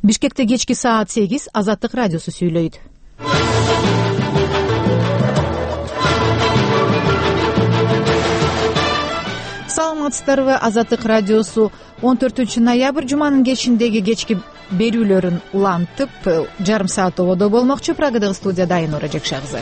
Бишкекте кечки саат 8 Азаттык радиосу сүйлөйт. Саламатсыздарбы? Азаттык радиосу 14 ноябрь жуманын кечиндеги кечки берүүлөрүн улантып, жарым саат ободо болмокчу. Прагадагы студияда Айнура Жекшагызы.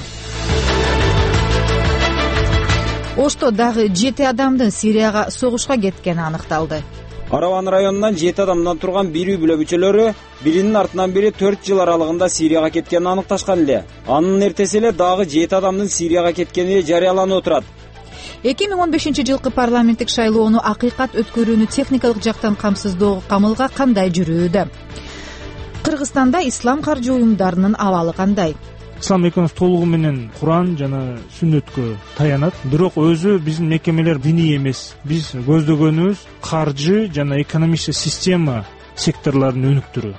Ошто дагы 7 адамдын Сирияга согушка кеткени аныкталды. Араван районунан 7 адамдан турган берүү бүлөбүчөлөрү биринин артынан бири 4 жыл аралыгында Сирияга кеткенин аныкташкан эле. Анын эртеси эле дагы 7 адамдын Сирияга кеткени жарыяланып отурат. 2015 жылкы парламенттик шайлоону акыйкат өткөрүүнү техникалык жактан камсыздоого камылга кандай жүрүүдө? Кыргызстанда ислам каржы уюмдарынын абалы кандай? Ислам экөөбүз толугу менен Куран жана сүннөткө таянат. Бирок өзү биздин мекемелер диний эмес. Биз көздөгөнүбүз каржы жана экономический система секторлорунун өнүктүрүү.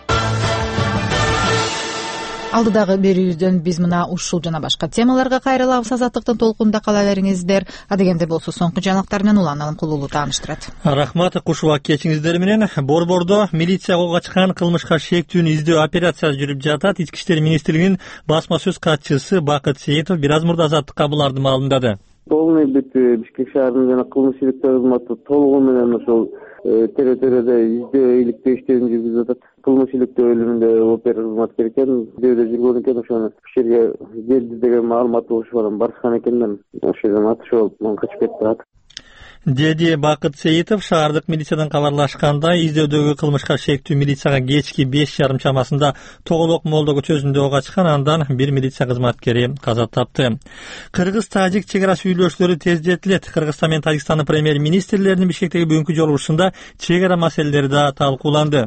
Алдыдагы берүүбүздөн биз мына ушул жана башка темаларга кайрылабыз. Азаттыктын толкунунда кала бериңиздер. Адегенде болсо соңку жаңылыктар менен Улан Алымкулуулу тааныштырат. Рахмат, кушуба кечиңиздер менен. Борбордо милиция колго чыккан кылмышка шектүүнү издөө операциясы жүрүп жатат. Ички иштер министрлигинин басма сөз катчысы Бакыт Сейитов бир аз мурда Азаттыкка буларды маалымдады. Толугу Бишкек шаарынын жана кылмыш иликтөө кызматы толугу менен ошол территорияда издөө иликтөө иштерин жүргүзүп атат. Кылмыш иликтөө бөлүмүндө опера кызматкер экен, издөөдө жүргөн экен, ошону бул жерге келди деген маалымат болушу менен барышкан экенмин. Ошол жерден атышып алып, качып кетти. Деди Бакыт Сейитов. Шаардык милициядан кабарлашкандай, издөөдөгү кылмышка шектүү милицияга кечки 5:30 чамасында Тоголок Молдо көчөсүндө ого ачкан, андан бир милиция кызматкери каза тапты. Кыргыз-тажик чек ара сүйлөшүүлөрү тездетилет. Кыргызстан менен Тажикстандын премьер-министрлеринин Бишкектеги бүгүнкү жолугушуусунда чек ара маселелери да талкууланды.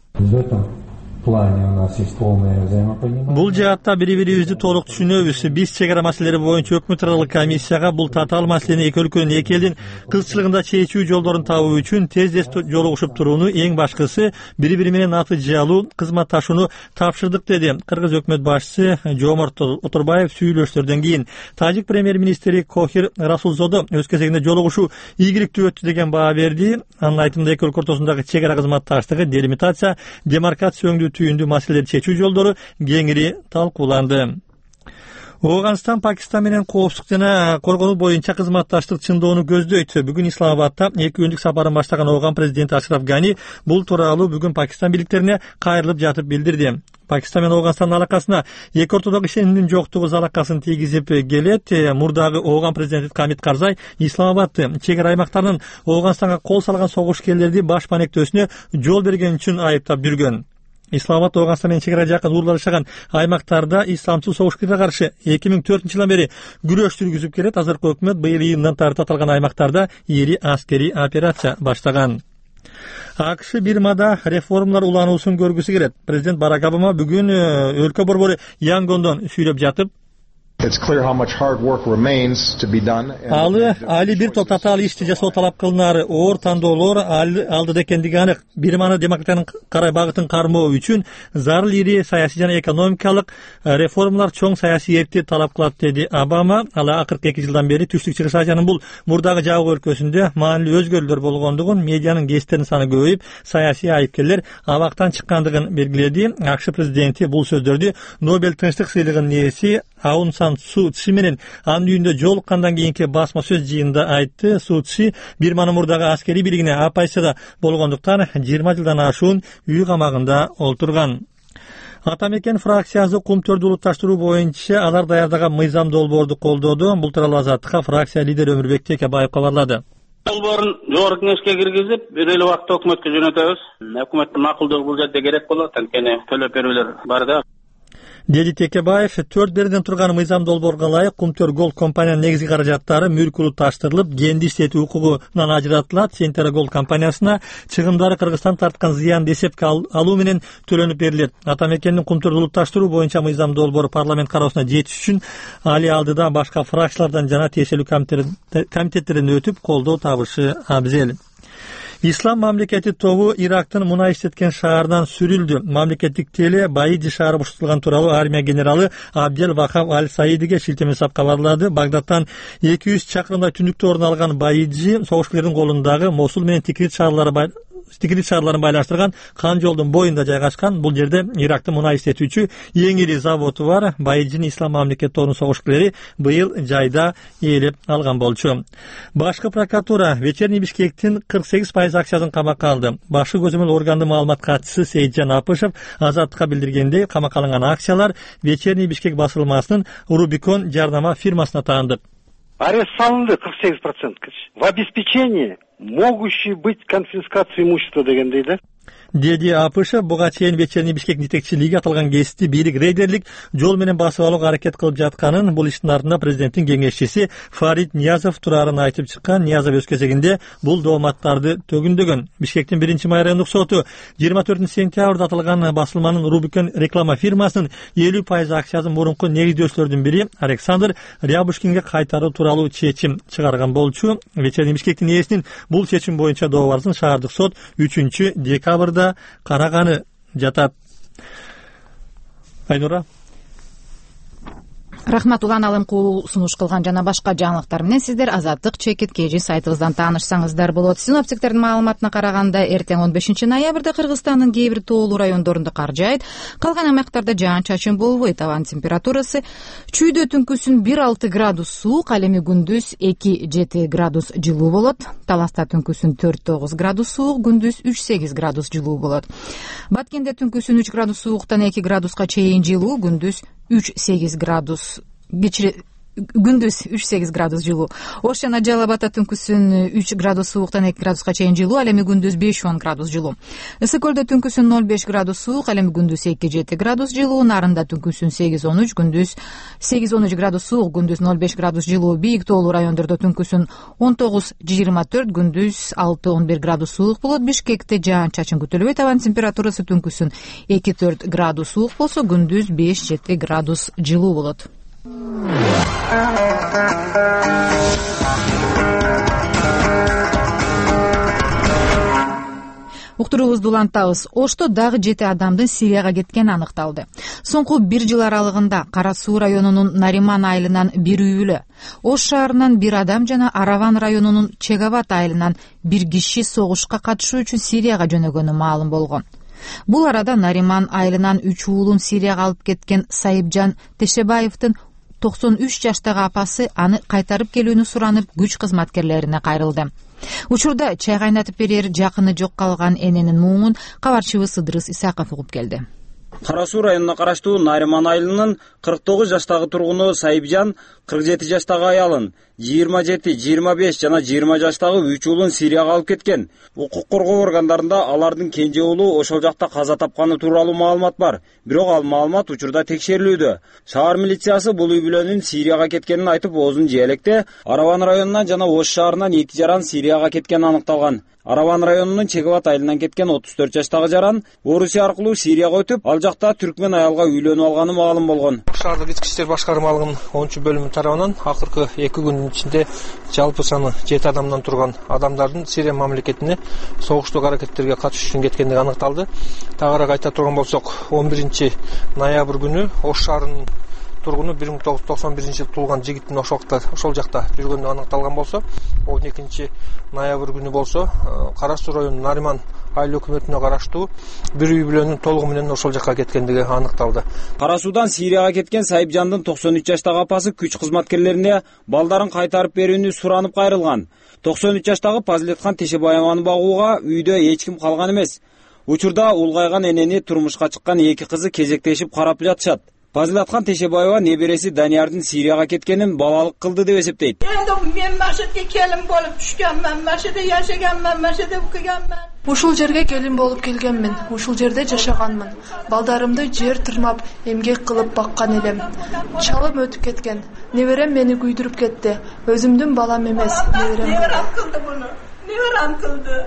Бул жаатта бири-бирибизди толук түшүнөбүз. Биз чек ара маселелери боюнча өкмөт аралык комиссияга бул татаал маселени эки өлкөнүн эки элдин кызчылыгында чечүү жолдорун табуу үчүн тездес жолугушуп турууну, эң башкысы бири-бири менен натыйжалуу кызматташууну тапшырдык, деди Кыргыз өкмөт башчысы Жомарт Отурбаев сүйлөшүүлөрдөн кийин. Тажик премьер-министри Кохир Расулзодо өз кезегинде жолугушуу ийгиликтүү өттү деген баа берди. Анын айтымында эки өлкө ортосундагы чек ара кызматташтыгы, делимитация, демаркация өңдүү түйүндүү маселелер чечүү жолдору кеңири талкууланды. Ооганстан Пакистан менен коопсуздук жана коргонуу боюнча кызматташтык чындоону көздөйт. Бүгүн Исламабадта 2 күндүк сапарын баштаган Ооган президенти Ашраф Гани бул тууралуу бүгүн Пакистан бийликтерине кайрылып жатып билдирди. Пакистан менен Ооганстандын алакасына эки ортодогу ишенимдин жоктугу залакасын тийгизип келет. Мурдагы Ооган президенти Камит Карзай Исламабадты чек ара аймактарынын Ооганстанга кол салган согушкерлерди баш маанектөөсүнө жол берген үчүн айыптап жүргөн. Исламабад Ооганстан менен чек ара жакын уурулашкан аймактарда исламчыл согушкерге каршы 2004 жылдан бери күрөш жүргүзүп келет. Азыркы өкмөт быйыл июндан тарта аталган аймактарда ири аскерий операция баштаган. АКШ Бирмада реформалар улануусун көргүсү келет. Президент Барак Обама бүгүн өлкө борбору Янгондон сүйлөп жатып, али бир топ татаал ишти жасоо талап кылынары, оор тандоолор алдыда экендиги анык. Бирманы демократиянын карай багытын кармоо үчүн зарыл ири саясий жана экономикалык реформалар чоң саясий эркти талап кылат, деди Обама. Ал акыркы 2 жылдан бери Түштүк Чыгыш Азиянын бул мурдагы жабык өлкөсүндө маанилүү өзгөрүүлөр болгондугун, медианын кестеринин саны көбөйүп, саясий айыпкерлер абактан чыккандыгын белгиледи. АКШ президенти бул сөздөрдү Нобель тынчтык сыйлыгынын ээси Аун Сан Су Чжи менен анын үйүндө жолуккандан кийинки басма сөз жыйынында айтты. Су Чжи Бирманын мурдагы аскерий бийлигине оппозицияда болгондуктан 20 жылдан ашуун үй камагында олтурган. Атамекен фракциясы кумтөрдү улутташтыруу боюнча алар даярдаган мыйзам долбоорду колдоду. Бул тууралуу Азаттыкка фракция лидери Өмүрбек Текебаев кабарлады. Долбоорун жогорку кеңешке киргизип, бир эле убакытта өкмөткө жөнөтөбүз. Өкмөттүн макулдугу бул жерде керек болот, анткени төлөп берүүлөр бар да. Деди Текебаев. 4 берден турган мыйзам долбоорго ылайык Кумтөр Голд компаниянын негизги каражаттары мүлк улутташтырылып, кенди иштетүү укугунан ажыратылат. Сентера Голд компаниясына чыгымдары Кыргызстан тарткан зыянды эсепке алуу менен төлөнүп берилет. Атамекендин Кумтөрдү улутташтыруу боюнча мыйзам долбоору парламент кароосуна жетиш үчүн али алдыда башка фракциялардан жана тиешелүү комитеттерден өтүп колдоо табышы абзел. Ислам мамлекети тобу Ирактын мунай иштеткен шаарынан сүрүлдү. Мамлекеттик теле Баиди шаары бошотулган тууралуу армия генералы Абдел Вахаб Аль-Саидиге шилтеме жасап кабарлады. Багдадтан 200 чакырымдай түндүктө орун алган Баиди согушкерлердин колундагы Мосул менен Тикрит тигриз шаарларын байлаштырган кан жолдун боюнда жайгашкан. Бул жерде Ирактын мунай иштетүүчү эң ири заводу бар. Байыжын Ислам мамлекетторунун согушкулары быйыл жайда ээлеп алган болчу. Башкы прокуратура Вечерний Бишкектин 48% акчасын камакка алды. Башкы көзөмөл органдын маалымат катчысы Сейитжан Апышев азаттыкка билдиргендей, камакка алынган акчалар Вечерний Бишкек басылмасынын Рубикон жардама фирмасына таандык. Арест салынды 48%. В обеспечении могущей быть конфискация имущества дегендей да? Деди Апышев буга чейин Вечерний Бишкек жетекчилиги аталган кесипти бийлик рейдерлик жол менен басып алууга аракет кылып жатканын, бул иштин артында президенттин кеңешчиси Фарид Ниязов турарын айтып чыккан. Ниязов өз кезегинде бул дооматтарды төгүндөгөн. Бишкектин 1-май райондук соту 24-сентябрда аталган басылманын Рубикон реклама фирмасынын 50% акчасын мурунку негиздөөчүлөрдүн бири Александр Рябушкинге кайтаруу тууралуу чечим чыгарган болчу. Вечерний Бишкектин ээсинин бул чечим боюнча дообарсын шаардык сот 3-декабрда караганы жатат. Айнура. Рахмат, улан алымкул сунуш кылган жана башка жаңылыктар менен сиздер Азаттык чекит KG сайтыбыздан таанышсаңыздар болот. Синоптиктердин маалыматына караганда эртең 15-ноябрда Кыргызстандын кээ бир тоолуу райондорунда кар жаайт, калган аймактарда жаан-чачын болбойт. Абанын температурасы чүйдө түнкүсүн 1-6 градус суук, ал эми күндүз 2-7 градус жылуу болот. Таласта түнкүсүн 4-9 градус суук, күндүз 3-8 градус жылуу болот. Баткенде түнкүсүн 3 градус сууктан 2 градуска чейин жылуу, күндүз 3-8 градус күндүз 3-8 градус жылуу. Ош жана Жалал Абадта түнкүсүн 3 градус сууктан 2 градуска чейин жылуу, ал эми күндүз 5-10 градус жылуу. Ысык көлдө түнкүсүн 0-5 градус суук, ал эми күндүз 2-7 градус жылуу. Нарында түнкүсүн 8-13, күндүз 8-13 градус суук, күндүз 0-5 градус жылуу. Бийик тоолуу райондордо түнкүсүн 19-24, күндүз 6-11 градус суук болот. Бишкекте жаан-чачын күтүлбөйт. Абанын температурасы түнкүсүн 2-4 градус суук болсо, күндүз 5-7 градус жылуу болот. Уктуруубузду улантабыз. Ошто дагы 7 адамдын Сирияга кеткени аныкталды. Соңку 1 жыл аралыгында Кара Суу районунун Нариман айылынан 1 үй бүлө, Ош шаарынан 1 адам жана Араван районунун Чегабат айылынан 1 киши согушка катышуу үчүн Сирияга жөнөгөнү маалым болгон. Бул арада Нариман айылынан 3 уулун Сирияга алып кеткен Сайыпжан Тешебаевдин 93 жаштагы апасы аны кайтарып келүүнү суранып күч кызматкерлерине кайрылды. Учурда чай кайнатып берер жакыны жок калган эненин муңун кабарчыбыз Ыдырыс Исаков угуп келди. Кара Суу районуна караштуу Нариман айылынын 49 жаштагы тургуну Сайыпжан 47 жаштагы аялын 27, 25 жана 20 жаштагы 3 уулун Сирияга алып кеткен. Укук коргоо органдарында алардын кенже уулу ошол жакта каза тапканы тууралуу маалымат бар. Бирок ал маалымат учурда текшерилүүдө. Шаар милициясы бул үй бүлөнүн Сирияга кеткенин айтып, озун жээлекте Араван районунан жана Ош шаарынан 2 жаран Сирияга кеткени аныкталган. Араван районунун Чегабат айылынан кеткен 34 жаштагы жаран Орусия аркылуу Сирияга өтүп, ал жакта түркмен аялга үйлөнүп алганы маалым болгон. Шаардык ички иштер башкармалыгынын 10-бөлүмү тарабынан акыркы 2 күндүн ичинде жалпы саны 7 адамдан турган адамдардын Сирия мамлекетине согуштук аракеттерге катышуу үчүн кеткендиги аныкталды. Тагыраак айта турган болсок, 11-ноябрь күнү Ош шаарынын тургуну 1991-жылы туулган жигиттин ошол жакта жүргөнү аныкталган болсо, 12-ноябрь күнү болсо Кара Суу районунун Нариман айыл өкмөтүнө караштуу бир үй бүлөнүн толугу менен ошол жакка кеткендиги аныкталды. Кара Суудан Сирияга кеткен Сайыпжандын 93 жаштагы апасы күч кызматкерлерине балдарын кайтарып берүүнү суранып кайрылган. 93 жаштагы Пазилеткан Тешебаеваны багууга үйдө эч ким калган эмес. Учурда улгайган энени турмушка чыккан 2 кызы кезектешип карап жатышат. Пазилеткан Тешебаева небереси Даниярдын Сирияга кеткенин балалык кылды деп эсептейт. Мен Машедке келин болуп түшкөнмүн, Машеде жашаганмын, Машеде окуганмын. Ушул жерге келин болуп келгенмин, ушул жерде жашаганмын. Балдарымды жер тырмап, эмгек кылып баккан элем. Чалым өтүп кеткен. Неберем мени күйдүрүп кетти. Өзүмдүн балам эмес, неберем. Неберем кылды буну. Неберем кылды.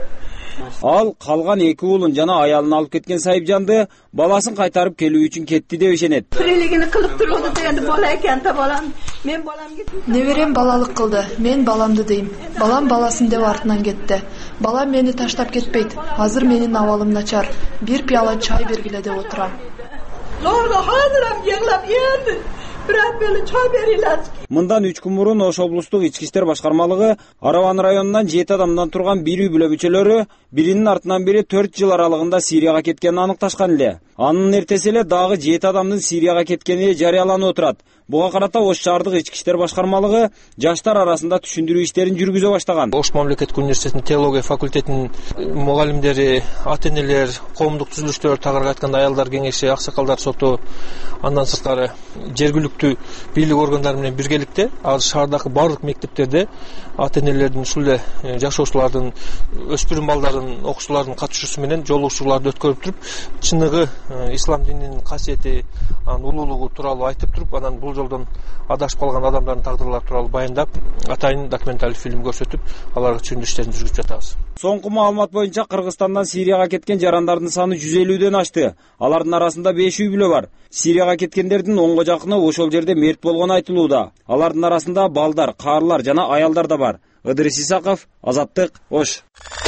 Ал калган 2 уулун жана аялын алып кеткен Сайыпжанды баласын кайтарып келүү үчүн кетти деп ишенет. Тирилигини кылып турду дегенде бала экен да балам. Мен балам кетти. Неберем балалык кылды. Мен баламды дейм. Балам баласын деп артынан кетти. Балам мени таштап кетпейт. Азыр менин абалым начар. Бир пияла чай бергиле деп отурам. Зорго hazırım yığılap yendi. Birat böyle çay verirler. Мындан 3 күн мурун Ош облустук ички иштер башкармалыгы Араван районунан 7 адамдан турган бир үй бүлө-бүчөлөрү биринин артынан бири 4 жыл аралыгында Сирияга кеткенин аныкташкан эле. Анын эртеси эле дагы 7 адамдын Сирияга кеткени жарыяланып отурат. Буга карата Ош шаардык ички иштер башкармалыгы жаштар арасында түшүндүрүү иштерин жүргүзө баштаган. Ош мамлекеттик университетинин теология факультетинин мугалимдери, ата-энелер, коомдук түзүлүштөр, тагыраагы айтканда аялдар кеңеши, аксакалдар соту, андан сырткары жергиликтүү бийлик органдары менен биргеликте азыр шаардагы бардык мектептерде ата-энелердин, ушул эле жашоочулардын, өспүрүм балдардын, окуучулардын катышуусу менен жолугушууларды өткөрүп туруп, чыныгы ислам дининин касиети, анын улуулугу тууралуу айтып туруп, анан бул жолдон адашып калган адамдардын тагдырлары тууралуу баяндап, атайын документалдык фильм көрсөтүп, аларга түшүндүрүү иштерин жүргүзүп жатабыз. Соңку маалымат боюнча Кыргызстандан Сирияга кеткен жарандардын саны 150дөн ашты. Алардын арасында 5 үй бүлө бар. Сирияга кеткендердин онго жакыны ошол жерде мерт болгону айтылууда. Алардын арасында балдар, каарылар жана аялдар да бар. Ыдырыс Исаков, Азаттык, Ош.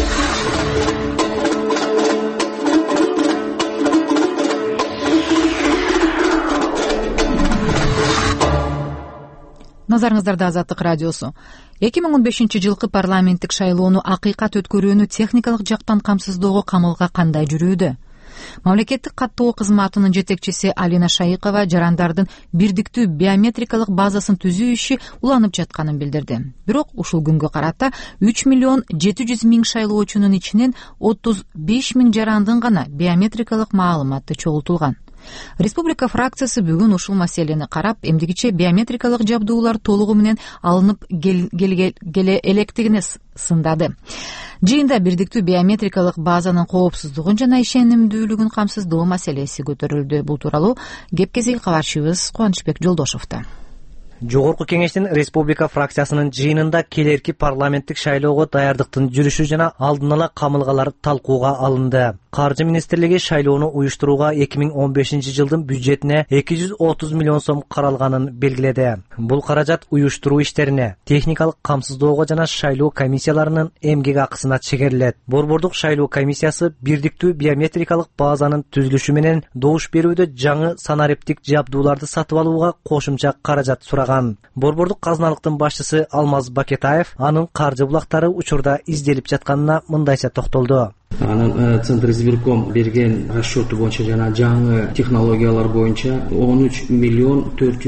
Назарыңыздарда Азаттык радиосу. 2015-жылкы парламенттик шайлоону акыйкат өткөрүүнү техникалык жактан камсыздоого камылга кандай жүрүүдө? Мамлекеттик каттоо кызматынын жетекчиси Алина Шайыкова жарандардын бирдиктүү биометрикалык базасын түзүү иши уланып жатканын билдирди. Бирок ушул күнгө карата 3 миллион 700 миң шайлоочунун ичинен 35 миң жарандын гана биометрикалык маалыматы чогултулган. Республика фракциясы бүгүн ушул маселени карап, эмдигиче биометрикалык жабдуулар толугу менен алынып келе электигине сындады. Жыйында бирдиктүү биометрикалык базанын коопсуздугун жана ишенимдүүлүгүн камсыздоо маселеси көтөрүлдү. Бул тууралуу кеп кезеги кабарчыбыз Кубанычбек Жолдошовдо. Жогорку кеңештин республика фракциясынын жыйынында келерки парламенттик шайлоого даярдыктын жүрүшү жана алдын ала камылгалар талкууга алынды. Каржы министрлиги шайлоону уюштурууга 2015-жылдын бюджетине 230 миллион сом каралганын белгиледи. Бул каражат уюштуруу иштерине, техникалык камсыздоого жана шайлоо комиссияларынын эмгек акысына чегерилет. Борбордук шайлоо комиссиясы бирдиктүү биометрикалык базанын түзүлүшү менен добуш берүүдө жаңы санариптик жабдууларды сатып алууга кошумча каражат сураган. Борбордук казыналыктын башчысы Алмаз Бакетаев анын каржы булактары учурда изделип жатканына мындайча токтолду. Анын Центр избирком берген расчету боюнча жана жаңы технологиялар боюнча 13 миллион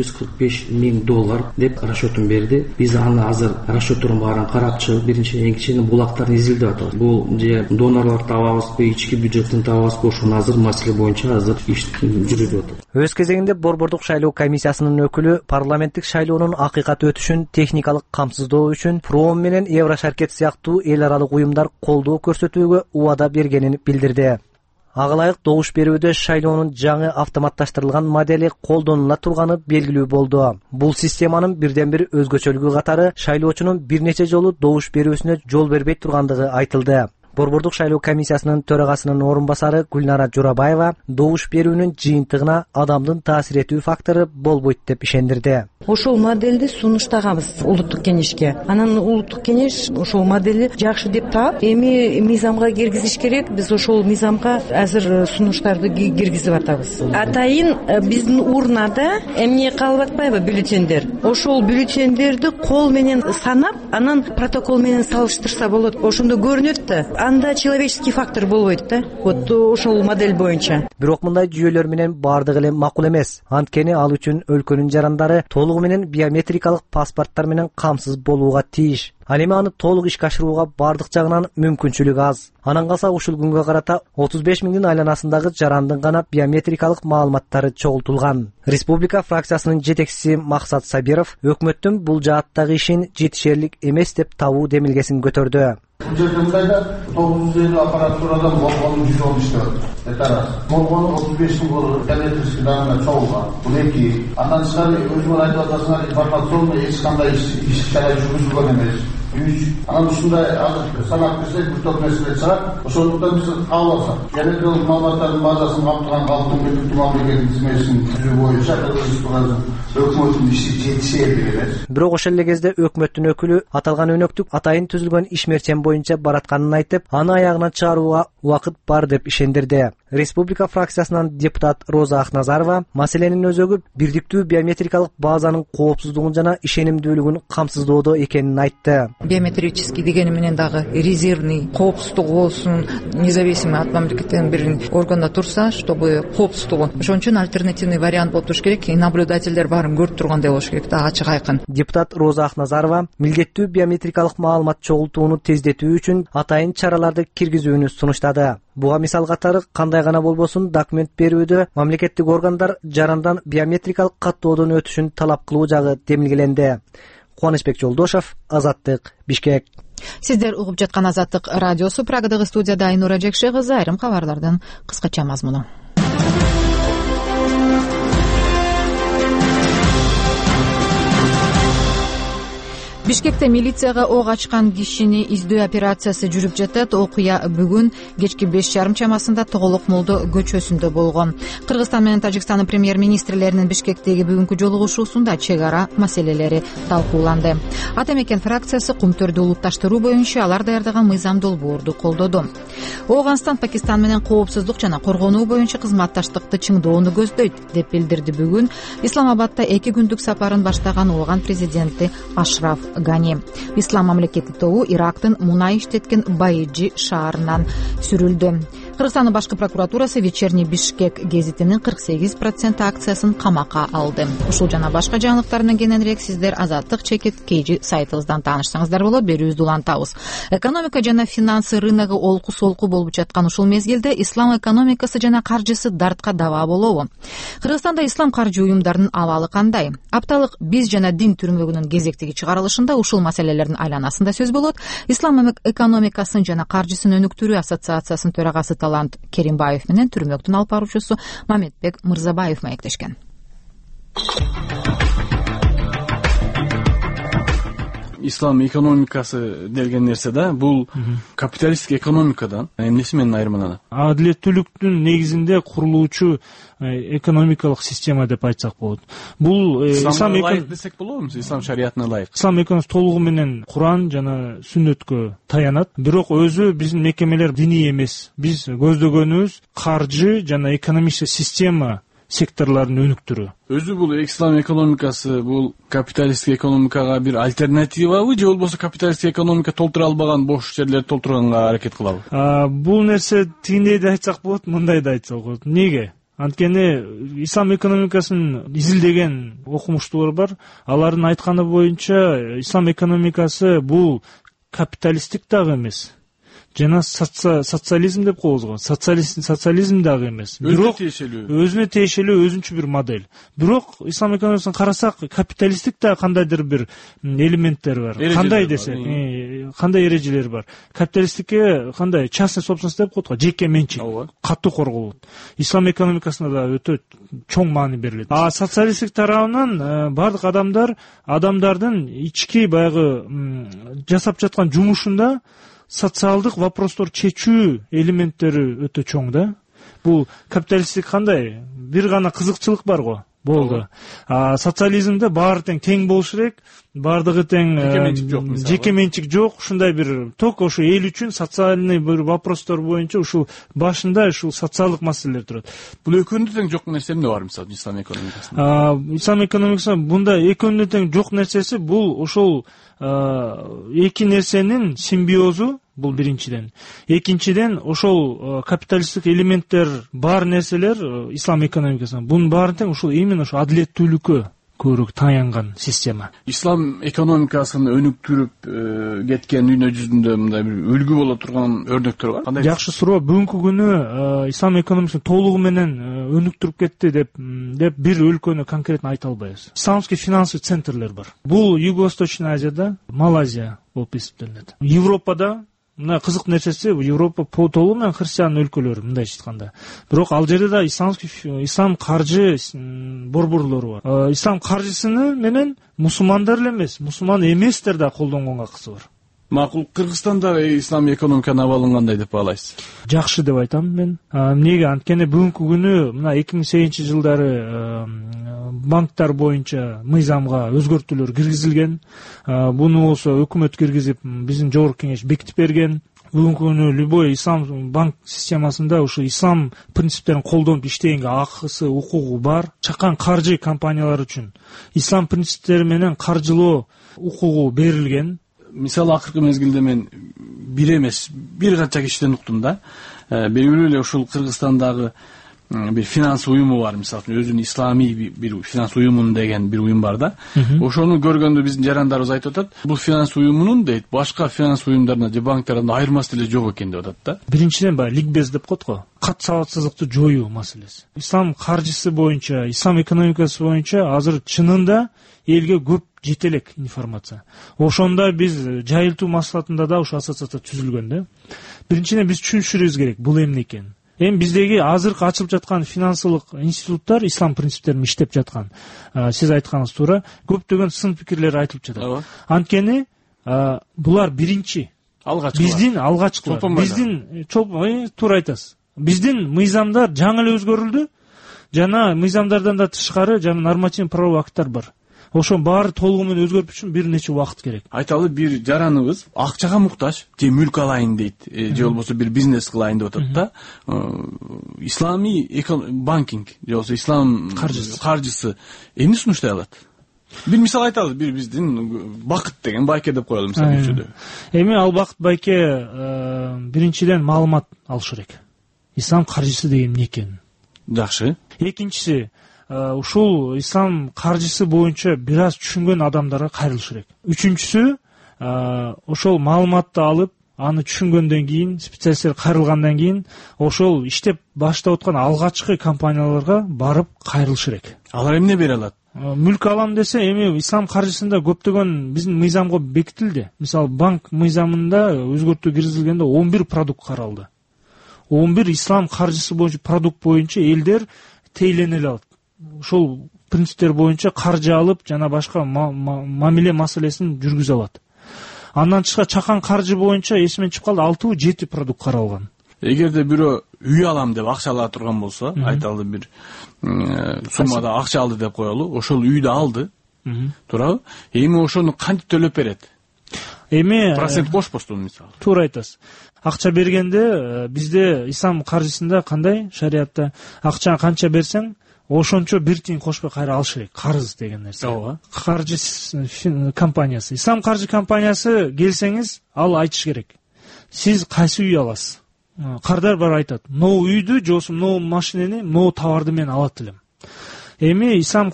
445 миң доллар деп расчетун берди. Биз аны азыр расчетторун баарын карап чыгып, биринчи кичине булактарды изилдеп атабыз. Бул же донорлор табабызбы, ички бюджеттен табабызбы, ошону азыр маселе боюнча азыр иш жүрүп атат. Өз кезегинде борбордук шайлоо комиссиясынын өкүлү парламенттик шайлоонун акыйкат өтүшүн техникалык камсыздоо үчүн Проом менен Еврошаркет сыяктуу эл аралык уюмдар колдоо көрсөтүүгө убада бергенин билдирди. Ага ылайык добуш берүүдө шайлоонун жаңы автоматташтырылган модели колдонула турганы белгилүү болду. Бул системанын бирден бир өзгөчөлүгү катары шайлоочунун бир нече жолу добуш берүүсүнө жол бербей тургандыгы айтылды. Борбордук шайлоо комиссиясынын төрагасынын орун басары Гүлнара Журабаева добуш берүүнүн жыйынтыгына адамдын таасир этүү фактору болбойт деп ишендирди. Ошол модельди сунуштаганбыз улуттук кеңешке. Анан улуттук кеңеш ошол модели жакшы деп таап, эми мыйзамга киргизиш керек. Биз ошол мыйзамга азыр сунуштарды киргизип атабыз. Атайын биздин урнада эмне калып атпайбы бюллетендер. Ошол бюллетендерди кол менен санап, анан протокол менен салыштырса болот. Ошондо көрүнөт да. Анда человеческий фактор болбойт да. Вот ошол модель боюнча. Бирок мындай жүйөлөр менен бардыгы эле макул эмес. Анткени ал үчүн өлкөнүн жарандары толугу менен биометрикалык паспорттар менен камсыз болууга тийиш. Ал эми аны толук ишке ашырууга бардык жагынан мүмкүнчүлүк аз. Анан калса ушул күнгө карата 35 миңдин айланасындагы жарандын гана биометрикалык маалыматтары чогултулган. Республика фракциясынын жетекчиси Максат Сабиров өкмөттүн бул жааттагы ишин жетишерлик эмес деп табуу демилгесин көтөрдү. Бул жерде мындайда 950 аппаратурадан болгону 110 иштеп атат. Это раз. Болгону 35 миң болду, биометрический данныйга чогулган. Бул эки. Андан тышкары өзүңөр айтып атасыңар, информационный эч кандай иш чара жүргүзүлгөн эмес. 3. Анан ушундай санап берсек, бир топ нерселер чыгат. Ошондуктан биз кабыл алсак, биометрикалык маалыматтардын базасын камтыган калктын бирдиктүү мамлекеттик тизмесин түзүү боюнча өкмөттүн иши жетишердик эмес. Бирок ошол эле кезде өкмөттүн өкүлү аталган өнөктүк атайын түзүлгөн ишмерчен боюнча баратканын айтып, аны аягынан чыгарууга убакыт бар деп ишендирди. Республика фракциясынан депутат Роза Акназарова маселенин өзөгү бирдиктүү биометрикалык базанын коопсуздугун жана ишенимдүүлүгүн камсыздоодо экенин айтты. Биометрический дегени менен дагы резервный коопсуздугу болсун, независимый от мамлекеттен бир органда турса, чтобы коопсуздугу. Ошон үчүн альтернативный вариант болуп туруш керек. Наблюдательдер баарын көрүп тургандай болуш керек да, ачык айкын. Депутат Роза Акназарова милдеттүү биометрикалык маалымат чогултууну тездетүү үчүн атайын чараларды киргизүүнү сунуштады. Буга мисал катары кандай гана болбосун документ берүүдө мамлекеттик органдар жарандан биометрикалык каттоодон өтүшүн талап кылуу жагы демилгеленди. Кубанычбек Жолдошов, Азаттык, Бишкек. Сиздер угуп жаткан Азаттык радиосу. Прагадагы студияда Айнура Жекше кызы. Айрым кабарлардын кыскача мазмуну. Бишкекте милицияга ок ачкан кишини издөө операциясы жүрүп жатат. Окуя бүгүн кечки 5:30 чамасында Тоголок молдо көчөсүндө болгон. Кыргызстан менен Тажикстандын премьер-министрлеринин Бишкектеги бүгүнкү жолугушуусунда чек ара маселелери талкууланды. Ата мекен фракциясы кумтөрдү улутташтыруу боюнча алар даярдаган мыйзам долбоорду колдоду. Ооганстан Пакистан менен коопсуздук жана коргонуу боюнча кызматташтыкты чыңдоону көздөйт, деп билдирди бүгүн Исламабадда 2 күндүк сапарын баштаган Ооган президенти Ашраф Гани. Ислам мамлекети тобу Ирактын мунай иштеткен Байыджи шаарынан сүрүлдү. Кыргызстандын башкы прокуратурасы Вечерний Бишкек гезитинин 48% акциясын камакка алды. Ушул жана башка жаңылыктар менен кененирээк сиздер Азаттык чекит KG сайтыбыздан таанышсаңыздар болот. Берүүбүздү улантабыз. Экономика жана финансы рыногу олку-солку болуп жаткан ушул мезгилде ислам экономикасы жана каржысы дартка даба болобу? Кыргызстанда ислам каржы уюмдарынын абалы кандай? Апталык биз жана дин түрмөгүнүн кезектеги чыгарылышында ушул маселелердин айланасында сөз болот. Ислам экономикасын жана каржысын өнүктүрүү ассоциациясынын төрагасы Талант Керимбаев менен түрмөктүн алып баруучусу Мамедбек Мырзабаев маектешкен. Ислам экономикасы деген нерсе да, бул капиталисттик экономикадан эмнеси менен айырмаланат? Адилеттүүлүктүн негизинде курулуучу экономикалык система деп айтсак болот. Бул ислам ылайык десек болобу? Ислам шариятына ылайык. Ислам экономикасы толугу менен Куран жана сүннөткө таянат. Бирок өзү биздин мекемелер диний эмес. Биз көздөгөнүбүз каржы жана экономический система секторларын өнүктүрүү. Өзү бул ислам экономикасы бул капиталисттик экономикага бир альтернативабы же болбосо капиталисттик экономика толтура албаган бош жерлерди толтурганга аракет кылабы? Бул нерсе тигиндей да айтсак болот, мындай да айтсак болот. Неге? Анткени ислам экономикасын изилдеген окумуштуулар бар. Алардын айтканы боюнча ислам экономикасы бул капиталисттик дагы эмес. Жана социализм деп коебуз го. Социализм дагы эмес. Бирок өзүнө тиешелүү өзүнчө бир модель. Бирок ислам экономикасын карасак, капиталисттик да кандайдыр бир элементтер бар. Кандай десек, кандай эрежелер бар. Капиталисттикке кандай частный собственность деп коет го, жеке менчик катуу корголот. Ислам экономикасына да өтө чоң маани берилет. Социалисттик тарабынан бардык адамдардын ички баягы жасап жаткан жумушунда социалдык вопростор чечүү элементтери өтө чоң да. Бул капиталисттик кандай? Бир гана кызыкчылык бар го. Болду. Социализмде баары тең болуш керек, бардыгы тең, жеке менчик жок, ушундай бир ток ошо эл үчүн социальный бир вопростор боюнча ушул башында ушул социалдык маселелер турат. Бул экөөнүндө тең жок нерсе эмне бар мисалы ислам экономикасында? Ислам экономикасында мында экөөнүндө тең жок нерсеси бул ошол эки нерсенин симбиозу. Бул биринчиден. Экинчиден ошол капиталисттик элементтер бар нерселер ислам экономикасында. Бунун баары тең ушул именно ошо адилеттүүлүккө көбүрөөк таянган система. Ислам экономикасын өнүктүрүп кеткен дүйнө жүзүндө мындай бир үлгү боло турган өрнөктөр бар. Жакшы суроо. Бүгүнкү күнү ислам экономикасын толугу менен өнүктүрүп кетти деп бир өлкөнү конкретно айта албайбыз. Исламский финансовый центрлер бар. Бул Юго-Восточный Азияда, Малайзия болуп эсептелет. Европада мына кызык нерсеси, Европа толугу менен христиан өлкөлөр мындайча айтканда. Бирок ал жерде да ислам каржы борборлору бар. Ислам каржысыны менен мусулмандар эле эмес, мусулман эместер да колдонгон акысы бар. Макул. Кыргызстанда ислам экономиканын абалын кандай деп баалайсыз? Жакшы деп айтам мен. Эмнеге? Анткени бүгүнкү күнү мына 2008-жылдары банктар боюнча мыйзамга өзгөртүүлөр киргизилген. Буну болсо өкмөт киргизип, биздин жогорку кеңеш бекитип берген. бүгүнкү күнү любой ислам банк системасында ушу ислам принциптерин колдонуп иштегенге акысы, укугу бар. Чакан каржы компаниялар үчүн ислам принциптери менен каржылоо укугу берилген. Мисалы акыркы мезгилде мен бир эмес, бир канча кишиден уктум да. Белгилүү эле ушул Кыргызстандагы bir finans uyumu var misal özünün İslami bir finans uyumun деген bir uyum var da. Ошону көргөндө биздин жарандарыбыз айтып атат, бул finans uyumunun дейт, башка finans uyumдарына же банктарына айырмасы деле жок экен деп атат да. Биринчиден баягы ликбез деп коет го. Кат сабатсыздыкты жоюу маселеси. Ислам каржысы боюнча, ислам экономикасы боюнча азыр чынында элге көп жете элек информация. Ошондо биз жайылтуу максатында да ушул ассоциация түзүлгөн да. Биринчиден биз түшүнүшүбүз керек бул эмне экенин. Биздеги азыркы ачылып жаткан финансылык институттар ислам принциптерин иштеп жаткан. Сиз айтканыңыз туура, көптөгөн сын пикирлер айтылып жатат. Анткени булар биринчи, биздин алгачкы, биздин туура айтасыз. Биздин мыйзамдар жаңы эле өзгөрүлдү. Жана мыйзамдардан да тышкары жана нормативдик правовой акттар бар. Ошон баары толугу менен өзгөрүп үчүн бир нече убакыт керек. Айталы бир жараныбыз акчага муктаж, же мүлк алайын дейт, же болбосо бир бизнес кылайын деп атат да. Ислами банкинг, же болбосо ислам каржысы эмне сунуштай алат? Бир мисал айталы, бир биздин Бакыт деген байке деп коелу мисалы көчөдө. Ал Бакыт байке биринчиден маалымат алыш керек. Ислам каржысы деген эмне экенин. Жакшы. Экинчиси, ушул ислам каржысы боюнча бир аз түшүнгөн адамдарга кайрылыш керек. Үчүнчүсү, ошол маалыматты алып, аны түшүнгөндөн кийин, специалисттер кайрылгандан кийин, ошол иштеп баштап аткан алгачкы компанияларга барып кайрылыш керек. Алар эмне бере алат? Мүлк алам десе, эми ислам каржысында көптөгөн биздин мыйзамга бекитилди. Мисалы, банк мыйзамында өзгөртүү киргизилгенде 11 продукт каралды. 11 ислам каржысы боюнча продукт боюнча элдер тейлене алат. Ошол принциптер боюнча каржы алып, жана башка мамиле маселесин жүргүзө алат. Андан тышкары чакан каржы боюнча эсимен чыгып калды 6-7 продукт каралган. Эгерде бирөө үй алам деп акча ала турган болсо, айталы бир суммада акча алды деп коелу, ошол үйдү алды. Туурабы? Эми ошону кантип төлөп берет? Эми процент кошпостун мисалы. Туура айтасыз. Акча бергенде бизде ислам каржысында кандай шариатта акчаны канча берсең, ошончо бир тиын кошпой кайра алыш керек. Карыз деген нерсе. Ооба. Каржы компаниясы. Ислам каржы компаниясы келсеңиз, ал айтыш керек. Сиз кайсы үй аласыз? Кардар бар айтат. Мынау үйдү, же болбосо мынау машинени, мынау товарды мен алат элем. Эми ислам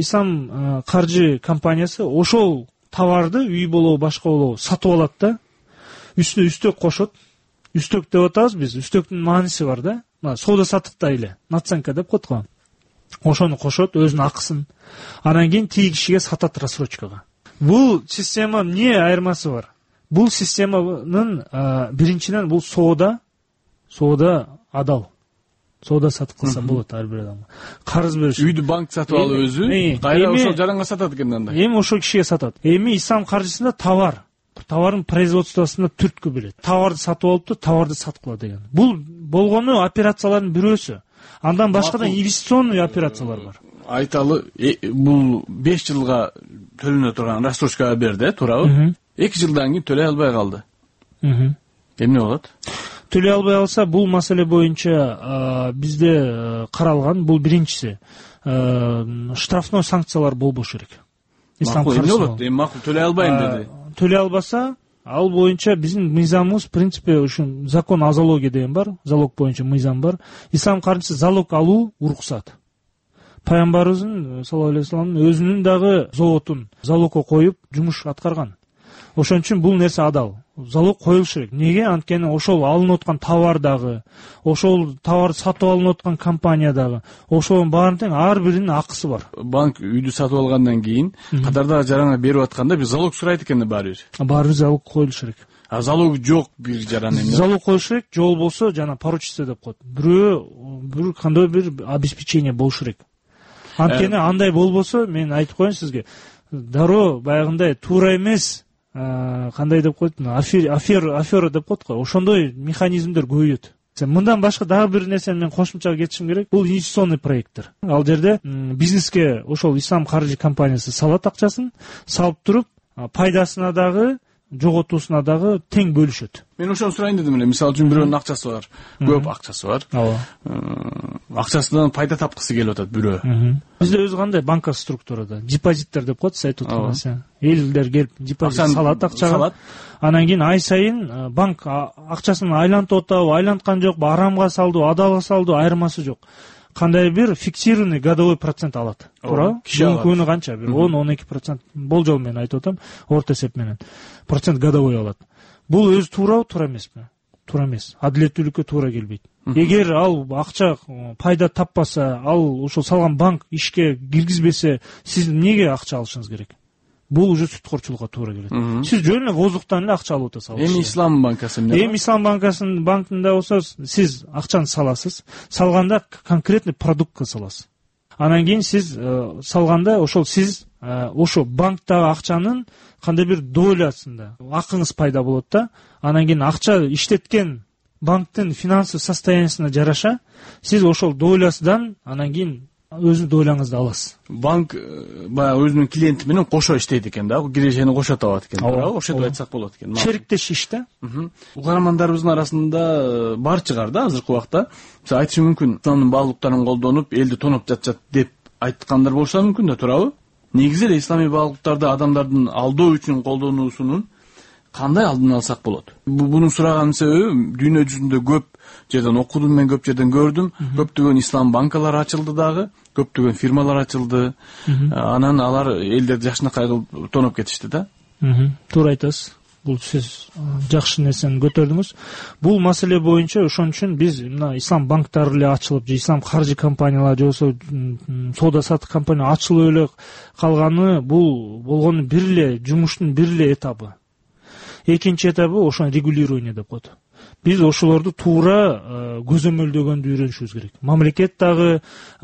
каржы компаниясы ошол товарды үй болобу, башка болобу сатып алат да. Үстүнө үстөк кошот. Үстөк деп атабыз биз. Үстөктүн мааниси бар да. Соода саттыкта эле наценка деп коет го. Ошону кошот, өзүнүн акысын. Анан кийин тиги кишиге сатат рассрочкага. Бул система эмне айырмасы бар? Бул системанын биринчиден бул соода адал. Соода сатып кылса болот ар бир адамга. Карыз бериш. Үйдү банк сатып алып өзү, кайра ошол жаранга сатат экен анда. Эми ошол кишиге сатат. Эми ислам каржысында товардын производствосуна түрткү берет. Товарды сатып алыптыр, товарды саткыла деген. Бул болгону операциялардын бирөөсү. Андан башкадан инвестиционный операциялар бар. Айталы, бул 5 жылга төлөнө турган рассрочкага берди, туурабы? 2 жылдан кийин төлөй албай калды. Эмне болот? Төлөй албай алса, бул маселе боюнча бизде каралган, бул биринчиси. Штрафной санкциялар болбошу керек. Макул эмне болот? Эми макул төлөй албайм деди. Төлөй албаса, ал боюнча биздин мыйзамыбыз, в принципе, ушун закон о залоге деген бар, залог боюнча мыйзам бар. Ислам каржысы залог алуу уруксат. Пайгамбарыбыздын саллаллаху алейхи вассаламдын өзүнүн дагы зоотун залогко коюп жумуш аткарган. Ошон үчүн бул нерсе адал. Залог коюлуш керек. Неге? Анткени ошол алынып аткан товар дагы, ошол товарды сатып алынып аткан компания дагы, ошонун баарын тең ар биринин акысы бар. Банк үйдү сатып алгандан кийин катардагы жаранга берип атканда бир залог сурайт экен баары бир. Баары бир залог коюлуш керек. Залог жок бир жаран эмне? Залог коюш керек, жол болсо жана поручиться деп коет. Бирөө кандай бир обеспечение болуш керек. Анткени андай болбосо, мен айтып коеюн сизге, дароо баягындай туура эмес, кандай деп коет, афера деп коет го. Ошондой механизмдер көбөйөт. Мындан башка дагы бир нерсени мен кошумча кетишим керек. Бул инвестиционный проекттер. Ал жерде бизнеске ошол ислам каржы компаниясы салат акчасын, салып туруп, пайдасына дагы жоготуусуна дагы тең бөлүшөт. Мен ошону сурайын дедим эле. Мисалы үчүн бирөөнүн акчасы бар, көп акчасы бар. Акчасынан пайда тапкысы келип атат бирөө. Бизде өзү кандай банка структурада депозиттер деп коет, айтып турган. Элдер келип депозит салат, акчага. Анан кийин ай сайын банк акчасын айлантып атабы, айланткан жокпу, арамга салдыбы, адалга салдыбы айырмасы жок. Кандай бир фиксированный годовой процент алат. Туурабы? Бүгүнкү күнү канча? Бир 10-12% болжол менен айтып атам, орто эсеп менен. Процент годовой алат. Бул өзү туурабы, туура эмеспи? Туура эмес. Адилеттүүлүккө туура келбейт. Эгер ал акча пайда таппаса, ал ошол салган банк ишке киргизбесе, сиз эмнеге акча алышыңыз керек? Бул уже сүткорчулукка туура келет. Сиз жөн эле воздухтан эле акча алып атасыз. Эми Ислам банкасы эмне? Эми Ислам банкасынын банкында болсо, сиз акчаны саласыз. Салганда конкретный продуктка саласыз. Анан кийин сиз салганда ошол сиз ошо банктагы акчанын кандай бир долясында акыңыз пайда болот да. Анан кийин акча иштеткен банктын финансовый состояниясына жараша сиз ошол долясынан анан кийин өзүнүн доляңызды аласыз. Банк баягы өзүнүн клиенти менен кошо иштейт экен да, кирежени кошо табат экен, туурабы? Ошентип айтсак болот экен. Шериктеш иш да. Угармандарыбыздын арасында бар чыгар да азыркы убакта. Мисалы айтышы мүмкүн, исламдын баалуулуктарын колдонуп, элди тоноп жатышат деп айткандар болушу мүмкүн да, туурабы? Негизи эле исламий баалуулуктарды адамдардын алдоо үчүн колдонуусунун кандай алдын алсак болот? Буну сураганын себеби дүйнө жүзүндө көп жерден окудум, мен көп жерден көрдүм. Көптөгөн ислам банкалары ачылды дагы, көптөгөн фирмалар ачылды. Анан алар элдерди жакшынакай кылып тоноп кетишти да. Туура айтасыз. Бул сиз жакшы нерсени көтөрдүңүз. Бул маселе боюнча ошон үчүн биз мына ислам банктары эле ачылып, же ислам каржы компаниялары, же болсо соода саттык компания ачылып эле калганы, бул болгону бир эле жумуштун бир эле этабы. Экинчи этабы ошону регулирование деп коет. Биз ошолорду туура көзөмөлдөгөндү үйрөнүшүбүз керек. Мамлекет дагы,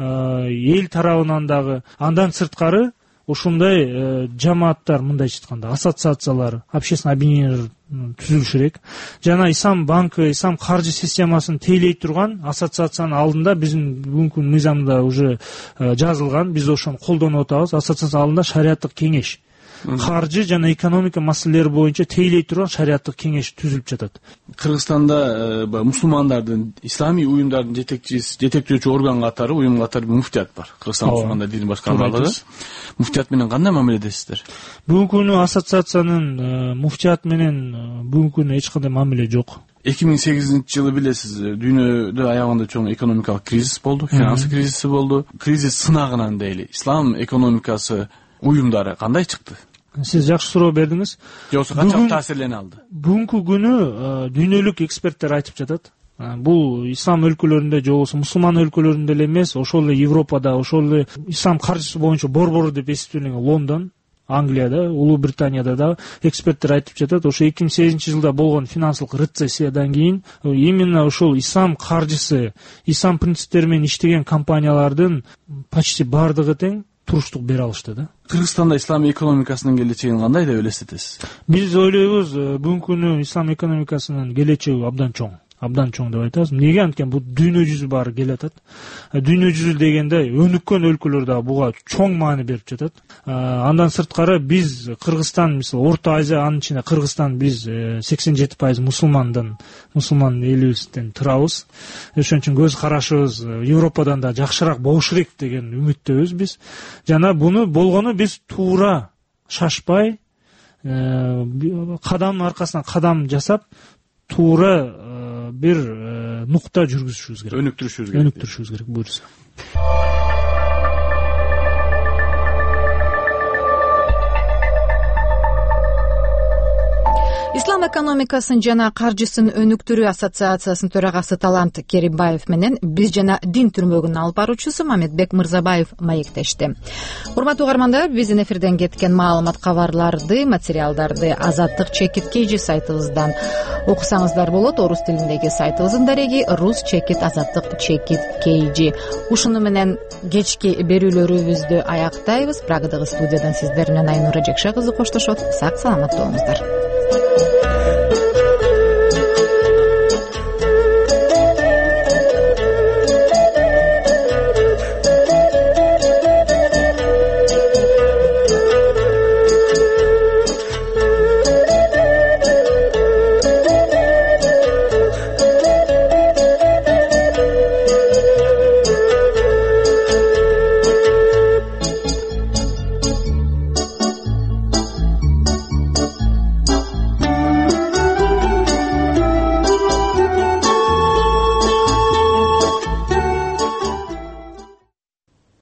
эл тарабынан дагы, андан сырткары ушундай жамааттар, мындайча айтканда, ассоциациялар, общественный объединениялар түзүлүшү керек. Жана Ислам банкы, Ислам каржы системасын тейлей турган ассоциациянын алдында биздин бүгүнкү мыйзамда уже жазылган, биз ошону колдонуп атабыз. Ассоциация алдында шариаттык кеңеш, каржы жана экономика маселелери боюнча тейлей турган шариаттык кеңеш түзүлүп жатат. Кыргызстанда мусулмандардын, исламий уюмдардын жетектөөчү орган катары, уюм катары муфтият бар. Кыргызстан мусулмандар дини башкармалыгы. Муфтият менен кандай мамиледесиздер? Бүгүнкү күнү ассоциациянын муфтият менен бүгүнкү күнү эч кандай мамиле жок. 2008-жылы билесиз, дүйнөдө аягында чоң экономикалык кризис болду, финансы кризиси болду. Кризис сынагынан дейли, ислам экономикасы уюмдары кандай чыкты? Сиз жакшы суроо бердиңиз. Жоксо канчалык таасирлене алды? Бүгүнкү күнү дүйнөлүк эксперттер айтып жатат. Бул ислам өлкөлөрүндө же болбосо мусулман өлкөлөрүндө эле эмес, ошол эле Европада, ошол эле ислам каржысы боюнча борбору деп эсептелген Лондон, Англияда, Улуу Британияда да эксперттер айтып жатат. Ошо 2008-жылда болгон финансылык рецессиядан кийин именно ошол ислам каржысы, ислам принциптери менен иштеген компаниялардын почти бардыгы тең туруштук бере алышты да. Кыргызстанда ислам экономикасынын келечегин кандай деп элестетесиз? Биз ойлойбуз, бүгүнкү күнү ислам экономикасынын келечеги абдан чоң деп айтабыз. Неге анткени бул дүйнө жүзү баары келатат. Дүйнө жүзү дегенде өнүккөн өлкөлөр да буга чоң маани берип жатат. Андан сырткары биз Кыргызстан, мисалы Орто Азия, анын ичинде Кыргызстан, биз 87% мусулман элибизден турабыз. Ошон үчүн көз карашыбыз Европадан да жакшыраак болуш керек деген үмүттөбүз биз. Жана буну болгону биз туура шашпай, кадамдын аркасынан кадам жасап, туура бир нукта жүргүзүшүбүз керек. Өнүктүрүшүбүз керек буюрса. Ислам экономикасын жана каржысын өнүктүрүү ассоциациясынын төрагасы Талант Керимбаев менен биз жана дин түрмөгүнүн алып баруучусу Мамедбек Мырзабаев маектешти. Урматтуу угармандар, биздин эфирден кеткен маалымат, кабарларды, материалдарды Азаттык /KG сайтыбыздан окусаңыздар болот. Орус тилиндеги сайтыбыздын дареги rus/Azаттык/KG. Ушуну менен кечки берүүлөрүбүздү аяктайбыз. Прагадагы студиядан сиздер менен Айнура Жекше кызы коштошот. Сак саламат болуңуздар.